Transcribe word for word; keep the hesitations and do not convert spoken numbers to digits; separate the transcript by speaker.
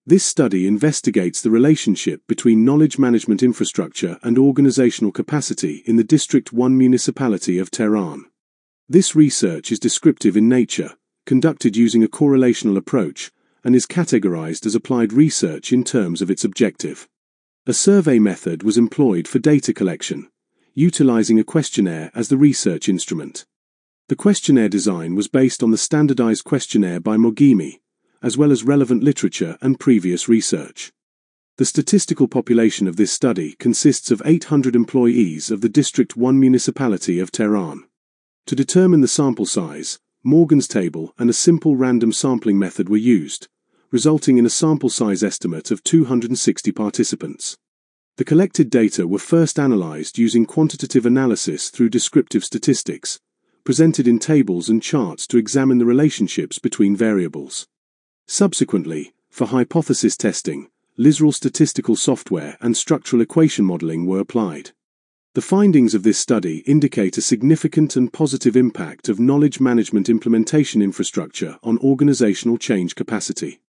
Speaker 1: This study investigates the relationship between knowledge management infrastructure and organizational capacity in the District one municipality of Tehran. This research is descriptive in nature, conducted using a correlational approach, and is categorized as applied research in terms of its objective. A survey method was employed for data collection, utilizing a questionnaire as the research instrument. The questionnaire design was based on the standardized questionnaire by Mogimi, as well as relevant literature and previous research. The statistical population of this study consists of eight hundred employees of the District one municipality of Tehran. To determine the sample size, Morgan's table and a simple random sampling method were used, resulting in a sample size estimate of two hundred sixty participants. The collected data were first analyzed using quantitative analysis through descriptive statistics, presented in tables and charts to examine the relationships between variables. Subsequently, for hypothesis testing, Liseral statistical software and structural equation modeling were applied. The findings of this study indicate a significant and positive impact of knowledge management implementation infrastructure on organizational change capacity.